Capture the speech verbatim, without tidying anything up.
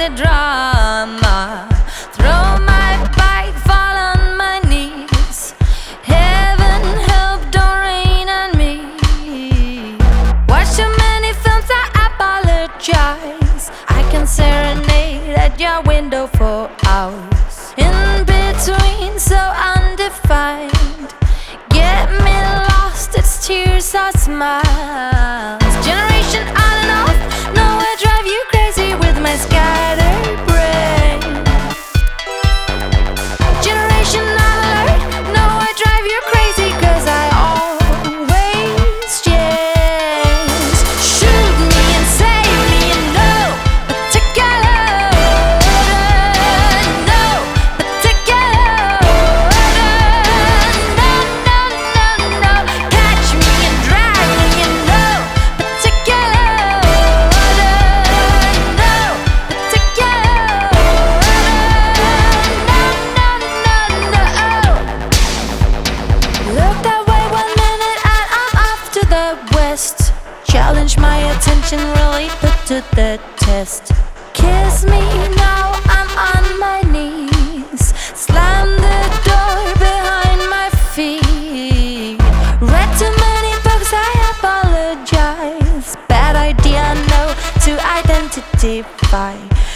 the drama. Throw my bike, fall on my knees. Heaven help, don't rain on me. Watch too many films, I apologize. I can serenade at your window for hours. In between, so undefined. Get me lost, it's tears or smiles. Generation on and off, know I drive you crazy with my scattered brain. Generation on alert, know I drive you crazy cause I always change. Shoot me and save me in no particular order. No particular order. No, no, no, no. Catch me and drag me in no particular order. No particular order. No, no, no, no. Look that way one minute and I'm off to the west. Challenge my attention, really put to the test. Kiss me now, I'm on my knees. Slam the door behind my feet. Read too many books, I apologize. Bad idea, no, to identify.